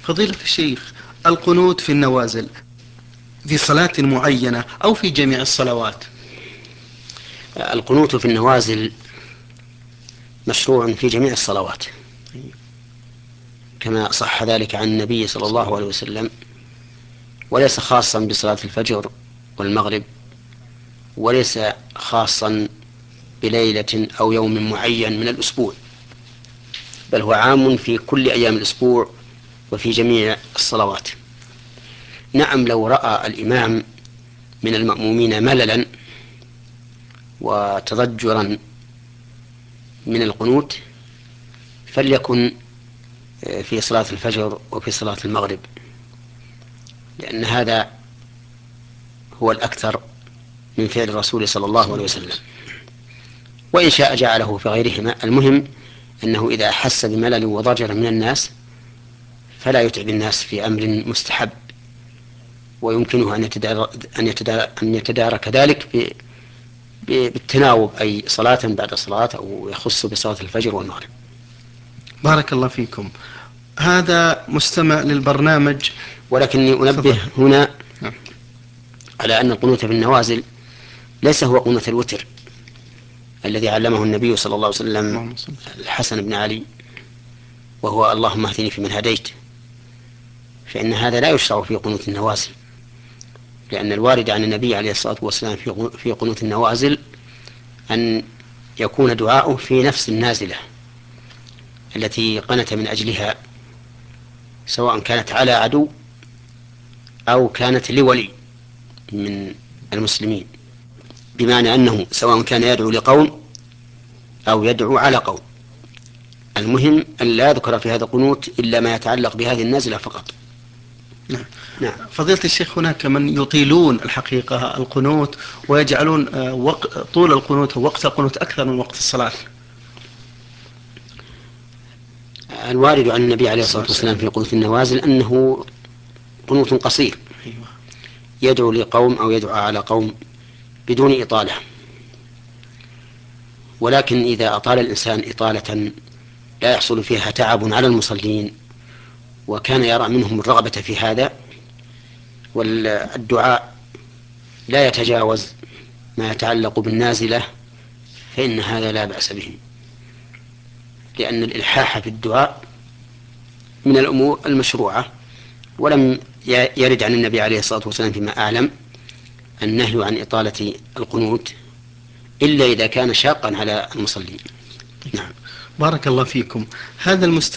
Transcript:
فضيلة الشيخ، القنوت في النوازل في صلاة معينة أو في جميع الصلوات؟ القنوت في النوازل مشروع في جميع الصلوات، كما صح ذلك عن النبي صلى الله عليه وسلم، وليس خاصا بصلاة الفجر والمغرب، وليس خاصا بليلة أو يوم معين من الأسبوع، بل هو عام في كل أيام الأسبوع وفي جميع الصلوات. نعم، لو رأى الإمام من المأمومين مللا وتضجرا من القنوت فليكن في صلاة الفجر وفي صلاة المغرب، لأن هذا هو الأكثر من فعل الرسول صلى الله عليه وسلم، وإن شاء جعله في غيرهما. المهم أنه إذا أحس بملل وضجر من الناس فلا يتعب الناس في أمر مستحب، ويمكنه أن يتدارك ذلك بالتناوب، أي صلاة بعد صلاة، أو يخص بصلاة الفجر والمغرب. بارك الله فيكم. هذا مستمع للبرنامج، ولكني أنبه تفضل. هنا نعم. على أن القنوت في النوازل ليس هو قنوت الوتر الذي علمه النبي صلى الله عليه وسلم اللهم صل. الحسن بن علي، وهو اللهم اهدني فيمن هديت، فإن هذا لا يشرع في قنوت النوازل، لأن الوارد عن النبي عليه الصلاة والسلام في قنوت النوازل أن يكون دعاؤه في نفس النازلة التي قنت من أجلها، سواء كانت على عدو أو كانت لولي من المسلمين، بمعنى أنه سواء كان يدعو لقوم أو يدعو على قوم، المهم أن لا يذكر في هذا القنوت إلا ما يتعلق بهذه النازلة فقط. نعم. نعم. فضيلة الشيخ، هناك من يطيلون الحقيقة القنوت ويجعلون طول القنوت ووقت القنوت أكثر من وقت الصلاة. الوارد عن النبي عليه الصلاة والسلام في قنوت النوازل أنه قنوت قصير، أيوة. يدعو لقوم أو يدعو على قوم بدون إطالة. ولكن إذا أطال الإنسان إطالة لا يحصل فيها تعب على المصلين، وكان يرى منهم الرغبة في هذا، والدعاء لا يتجاوز ما يتعلق بالنازلة، فإن هذا لا بأس به، لأن الإلحاح في الدعاء من الأمور المشروعة، ولم يرد عن النبي عليه الصلاة والسلام فيما أعلم النهي عن إطالة القنوت إلا إذا كان شاقا على المصلين. طيب. نعم. بارك الله فيكم. هذا